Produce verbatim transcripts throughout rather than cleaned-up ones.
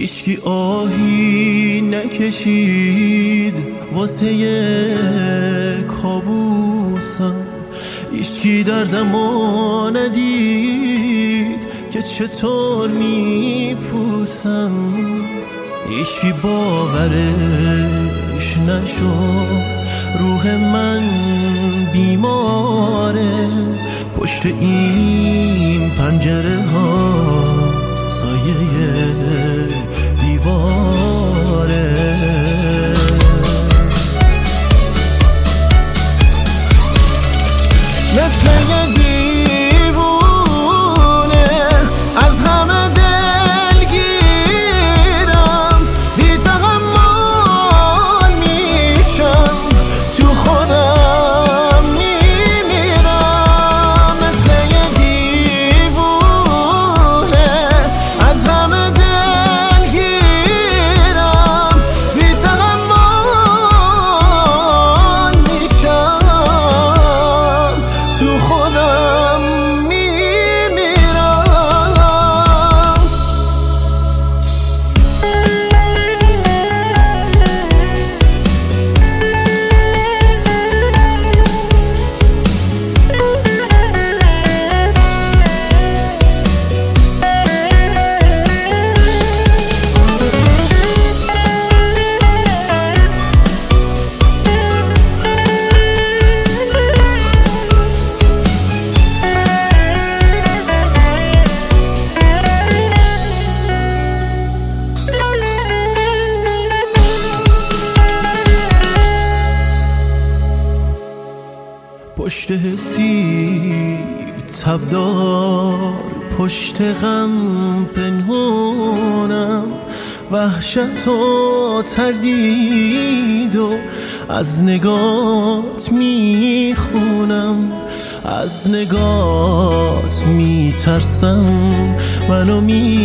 هیچکی آهی نکشید واسه کابوسم، هیچکی دردمو ندید که چطور میپوسم، هیچکی باورش نشد روح من بیماره، پشت این پنجره ها سایه دیواره. مثل یه دیوونه از همه دلگیرم، بی تحمل میشم تو خودم میمیرم. مثل یه دیوونه از همه دلگیرم، بی تحمل میشم تو خودم میمیرم. پشت سیر تبدار، پشت غم پنهونم، وحشت و تردید و از نگات میخونم، از نگات میترسم، منو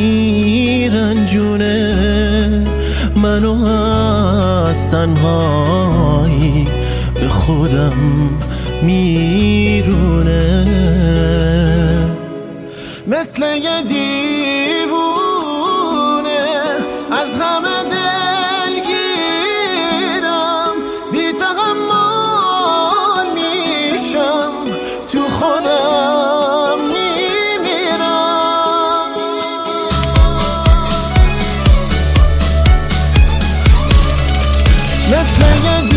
میرنجونه، منو از تنهایی به خودم میرونه. مثل یه دیوونه از همه دلگیرم، بی تحمل میشم تو خودم میمیرم. مثل یه